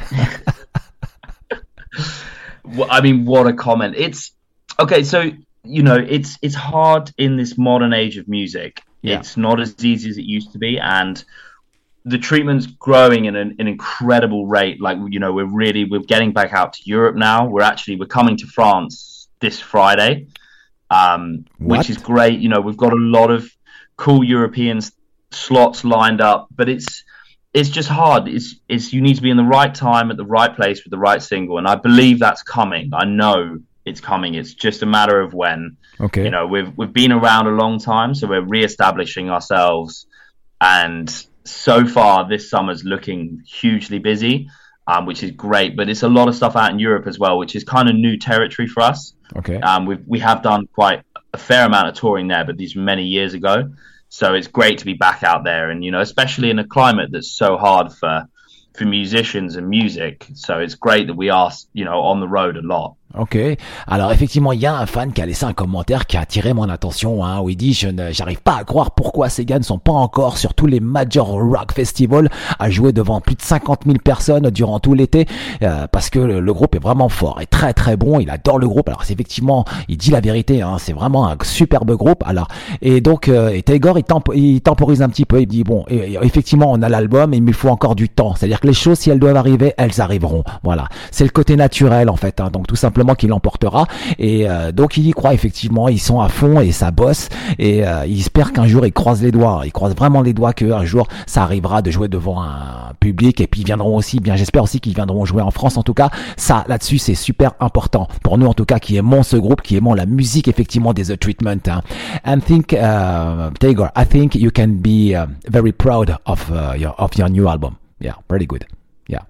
F: Well, I mean, what a comment. It's okay. So, you know, it's, it's hard in this modern age of music. Yeah. It's not as easy as it used to be. And the Treatment's growing in an, an incredible rate. Like, you know, we're really, we're getting back out to Europe now. We're actually, we're coming to France this Friday, um, which is great. You know, we've got a lot of cool European slots lined up, but it's, It's just hard. It's, it's you need to be in the right time at the right place with the right single, and I believe that's coming. I know it's coming. It's just a matter of when.
B: Okay.
F: You know, we've we've been around a long time, so we're reestablishing ourselves, and so far this summer's looking hugely busy, um, which is great. But it's a lot of stuff out in Europe as well, which is kind of new territory for us.
B: Okay.
F: Um, we we have done quite a fair amount of touring there, but these were many years ago. So it's great to be back out there, and you know, especially in a climate that's so hard for for musicians and music. So it's great that we are, you know, on the road a lot.
B: Ok. Alors effectivement, il y a un fan qui a laissé un commentaire qui a attiré mon attention, hein, où il dit je ne, j'arrive pas à croire pourquoi ces gars ne sont pas encore sur tous les major rock festivals à jouer devant plus de cinquante mille personnes durant tout l'été, euh, parce que le, le groupe est vraiment fort et très très bon. Il adore le groupe. Alors c'est effectivement, il dit la vérité, hein, c'est vraiment un superbe groupe. Alors et donc euh, et Taegor il, temp- il temporise un petit peu. Il dit bon, et, et, effectivement on a l'album, mais il me faut encore du temps. C'est-à-dire que les choses, si elles doivent arriver, elles arriveront. Voilà, c'est le côté naturel en fait. Hein, donc tout simplement qu'il l'emportera, et euh, donc il y croit effectivement, ils sont à fond et ça bosse, et euh, il espère qu'un jour, il croise les doigts, il croise vraiment les doigts qu'un jour ça arrivera de jouer devant un public, et puis ils viendront aussi, bien j'espère aussi qu'ils viendront jouer en France. En tout cas, ça là-dessus c'est super important pour nous, en tout cas qui aimons ce groupe, qui aimons la musique effectivement des The Treatment. Hein. And think uh, Taegor, I think you can be uh, very proud of uh, your of your new album. Yeah, pretty good. Yeah,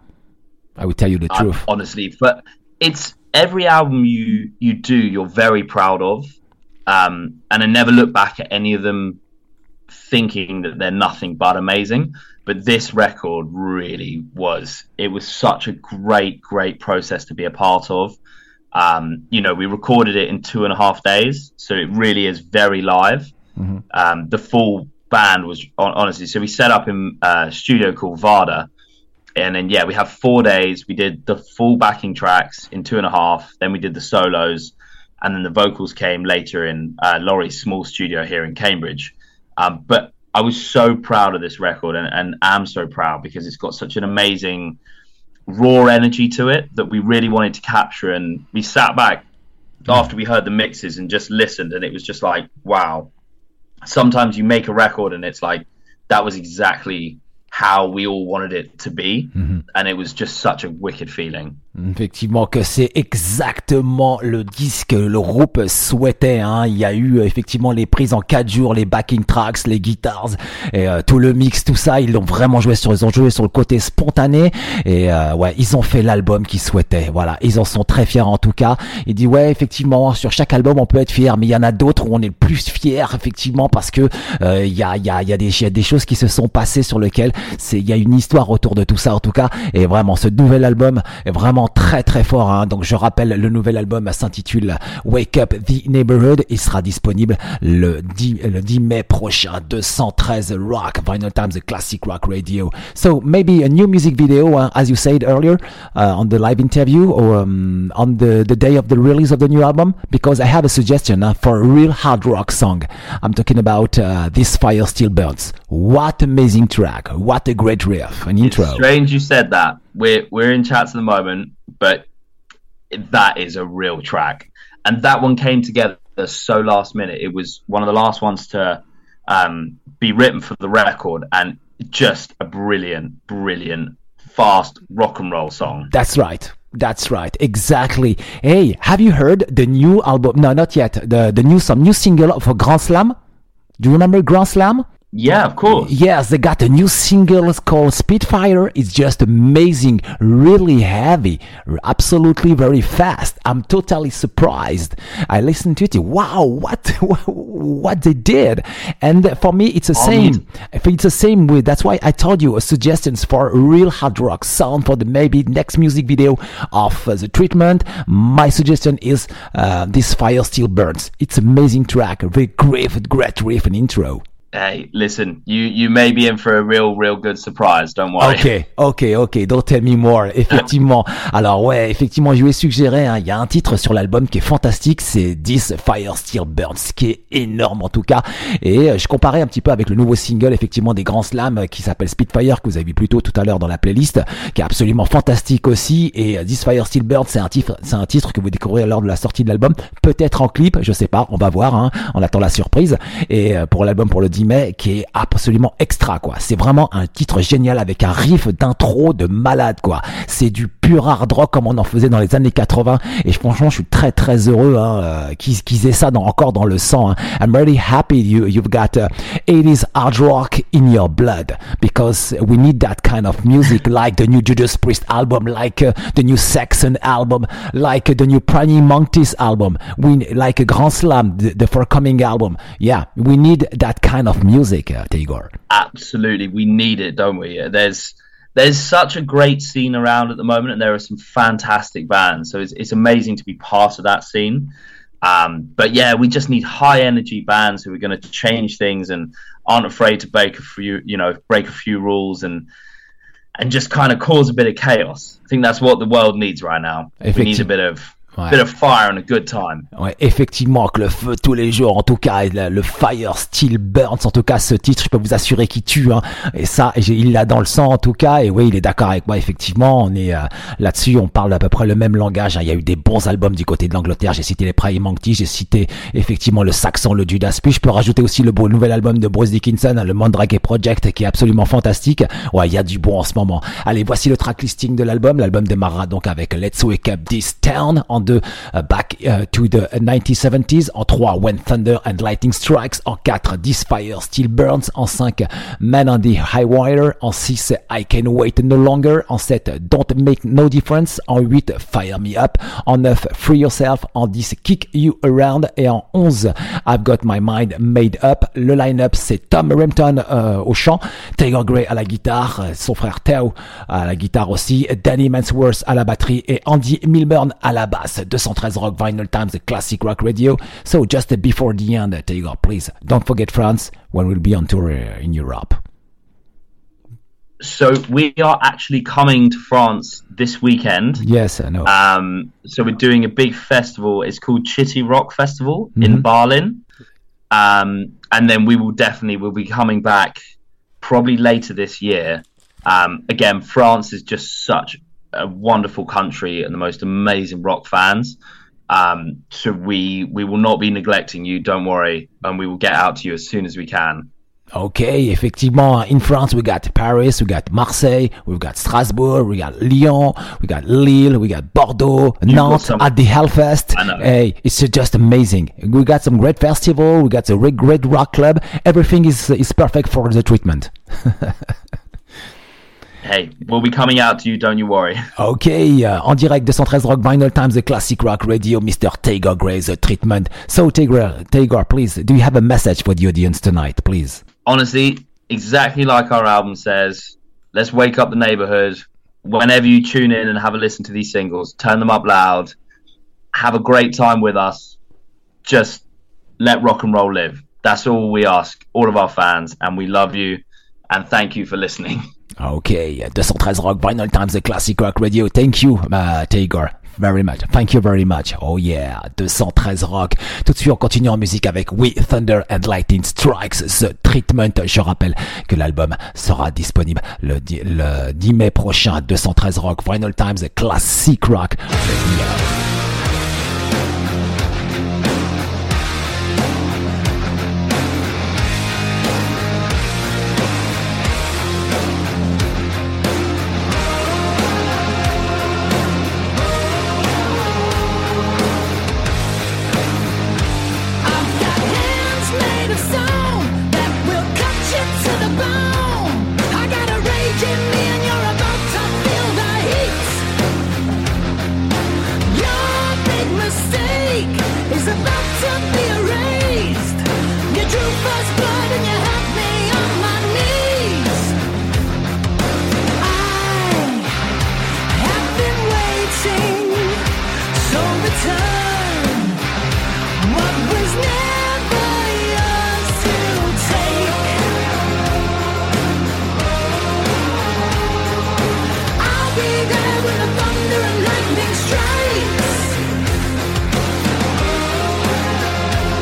B: I will tell you the truth.
F: Uh, honestly, but it's every album you you do, you're very proud of, um, and I never look back at any of them thinking that they're nothing but amazing. But this record really was. It was such a great, great process to be a part of. Um, you know, we recorded it in two and a half days, so it really is very live. Mm-hmm. Um, the full band was honestly. So we set up in a studio called Vada. And then, yeah, we have four days. We did the full backing tracks in two and a half. Then we did the solos. And then the vocals came later in uh, Laurie's small studio here in Cambridge. Um, but I was so proud of this record, and, and am so proud because it's got such an amazing raw energy to it that we really wanted to capture. And we sat back after we heard the mixes and just listened. And it was just like, wow. Sometimes you make a record and it's like, that was exactly how we all wanted it to be, mm-hmm. and it was just such a wicked feeling.
B: Effectivement, que c'est exactement le disque que le groupe souhaitait. Hein. Il y a eu effectivement les prises en quatre jours, les backing tracks, les guitars, et euh, tout le mix, tout ça. Ils l'ont vraiment joué sur, ils ont joué sur le côté spontané, et euh, ouais, ils ont fait l'album qu'ils souhaitaient. Voilà, ils en sont très fiers en tout cas. Il dit ouais, effectivement, sur chaque album on peut être fier, mais il y en a d'autres où on est le plus fier, effectivement, parce que euh, il y a, il y a, il y a des, il y a des choses qui se sont passées sur lesquelles c'est, il y a une histoire autour de tout ça en tout cas. Et vraiment, ce nouvel album est vraiment très très fort, hein. Donc je rappelle, le nouvel album s'intitule Wake Up the Neighborhood. Il sera disponible le dix, le dix mai prochain. deux cent treize Rock, Vinyl Times, the Classic Rock Radio. So maybe a new music video, uh, as you said earlier, uh, on the live interview, or um, on the, the day of the release of the new album, because I have a suggestion uh, for a real hard rock song. I'm talking about uh, This Fire Still Burns. What amazing track. What a great riff, an intro.
F: It's strange you said that. We're, we're in chats at the moment, but that is a real track. And that one came together so last minute. It was one of the last ones to um, be written for the record, and just a brilliant, brilliant, fast rock and roll song.
B: That's right. That's right. Exactly. Hey, have you heard the new album? No, not yet. The the new some new single for Grand Slam. Do you remember Grand Slam?
F: Yeah, of course.
B: Yes, they got a new single called Spitfire. It's just amazing, really heavy, absolutely very fast. I'm totally surprised. I listened to it. Wow, what what they did. And for me, it's the same. It's the same with, that's why I told you, suggestions for a real hard rock sound for the maybe next music video of uh, The Treatment. My suggestion is uh, This Fire Still Burns. It's an amazing track, a very great, great riff and intro.
F: Hey, listen, you, you may be in for a real, real good surprise, don't worry.
B: Ok, ok, ok, don't tell me more, effectivement. Alors ouais, effectivement, je lui ai suggéré, hein, il y a un titre sur l'album qui est fantastique, c'est This Fire Still Burns, qui est énorme en tout cas. Et euh, je comparais un petit peu avec le nouveau single, effectivement, des Grands Slams, euh, qui s'appelle Spitfire, que vous avez vu plus tôt tout à l'heure dans la playlist, qui est absolument fantastique aussi. Et euh, This Fire Still Burns, c'est un titre, c'est un titre que vous découvrirez lors de la sortie de l'album, peut-être en clip, je sais pas, on va voir, hein, on attend la surprise. Et euh, pour l'album, pour le dix mai qui est absolument extra, quoi. C'est vraiment un titre génial avec un riff d'intro de malade, quoi. C'est du pur hard rock comme on en faisait dans les années quatre-vingts et franchement je suis très très heureux hein, euh, qu'ils, qu'ils aient ça dans, encore dans le sang. Hein. I'm really happy you, you've got uh, eighties hard rock in your blood because we need that kind of music like the new Judas Priest album, like uh, the new Saxon album, like the new Praying Mantis album, we like a Grand Slam, the, the forthcoming album. Yeah, we need that kind of music, uh, Taegor.
F: Absolutely, we need it, don't we? There's There's such a great scene around at the moment, and there are some fantastic bands. So it's it's amazing to be part of that scene. Um, but yeah, we just need high energy bands who are going to change things and aren't afraid to break a few, you know, break a few rules and and just kind of cause a bit of chaos. I think that's what the world needs right now. We need a bit of
B: Ouais.
F: bit of fire and a good time.
B: Ouais, effectivement, que le feu tous les jours, en tout cas, le, le fire still burns, en tout cas, ce titre, je peux vous assurer qu'il tue, hein. Et ça, il l'a dans le sang, en tout cas, et oui, il est d'accord avec moi, effectivement, on est euh, là-dessus, on parle à peu près le même langage, hein. Il y a eu des bons albums du côté de l'Angleterre, j'ai cité les Praying Mantis, j'ai cité, effectivement, le Saxon, le Judas Priest, je peux rajouter aussi le beau nouvel album de Bruce Dickinson, hein, le Mandrake Project, qui est absolument fantastique. Ouais, il y a du bon en ce moment. Allez, voici le track listing de l'album, l'album démarrera donc avec Let's Wake Up This Town, en deux, uh, Back Uh, to the nineteen seventies, en trois When Thunder and Lightning Strikes, en quatre This Fire Still Burns, en cinq Man on the High Wire, en six I Can Wait No Longer, en sept Don't Make No Difference, en huit Fire Me Up, en neuf Free Yourself, en dix Kick You Around et en onze I've Got My Mind Made Up. Le line-up c'est Tom Rampton euh, au chant, Taegor Gray à la guitare, son frère Theo à la guitare aussi, Danny Mansworth à la batterie et Andy Milburn à la basse. Deux cent treize Rock Vinyl Times, the Classic Rock Radio. So just before the end, Taegor, please don't forget France when we'll be on tour in Europe.
F: So we are actually coming to France this weekend.
B: Yes, I know.
F: Um, so we're doing a big festival. It's called Chitty Rock Festival
B: Mm-hmm.
F: in Berlin. Um, and then we will definitely, we'll be coming back probably later this year. Um, again, France is just such a wonderful country and the most amazing rock fans. Um, so we we will not be neglecting you, don't worry, and we will get out to you as soon as we can.
B: Okay, effectivement, in France we got Paris, we got Marseille, we've got Strasbourg, we got Lyon, we got Lille, we got Bordeaux,
F: You've got
B: Nantes
F: some-
B: at the Hellfest.
F: I know.
B: Hey, it's just amazing. We got some great festival, we got a great, great rock club. Everything is is perfect for the treatment.
F: Hey, we'll be coming out to you, don't you worry.
B: Ok, euh, en direct de cent treize Rock Vinyl Times, the Classic Rock Radio, Mister Taegor Gray's The Treatment. So Taegor, Taegor, please, do you have a message for the audience tonight, please?
F: Honestly, exactly like our album says, let's wake up the neighborhood. Whenever you tune in and have a listen to these singles, turn them up loud. Have a great time with us. Just let rock and roll live. That's all we ask, all of our fans, and we love you, and thank you for listening.
B: Ok, two thirteen Rock Vinyl Times, the Classic Rock Radio. Thank you, uh, Taegor, very much. Thank you very much. Oh yeah, two thirteen Rock. Tout de suite, on continue en musique avec We Thunder and Lightning Strikes, The Treatment. Je rappelle que l'album sera disponible le dix, le dix mai prochain. two thirteen Rock Vinyl Times, the Classic Rock Radio.
C: I've got hands made of stone that will cut you to the bone. I got a rage in me and you're about to feel the heat. Your big mistake is about to be erased. You drew first blood and you had me on my knees. I have been waiting, so return what was never yours to take. I'll be there when the thunder and lightning strikes.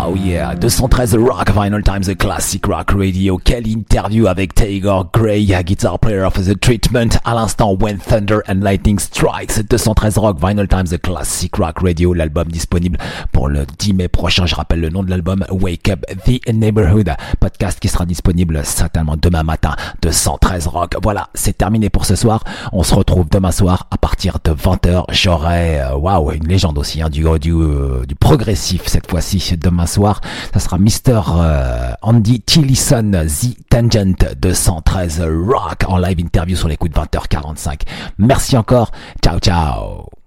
B: Oh yeah, deux cent treize Rock Vinyl Times, the Classic Rock Radio. Quelle interview avec Taylor Gray, guitar player of The Treatment. À l'instant, When Thunder and Lightning Strikes. deux cent treize Rock Vinyl Times, the Classic Rock Radio. L'album disponible pour le dix mai prochain. Je rappelle le nom de l'album, Wake Up The Neighborhood. Podcast qui sera disponible certainement demain matin. deux cent treize Rock. Voilà, c'est terminé pour ce soir. On se retrouve demain soir à partir de vingt heures. J'aurai, waouh, wow, une légende aussi, hein, du, du, euh, du progressif cette fois-ci. Demain soir, ça sera mister Euh, Andy Tillison, The Tangent, deux cent treize Rock en live interview sur les coups de vingt heures quarante-cinq. Merci encore. Ciao, ciao.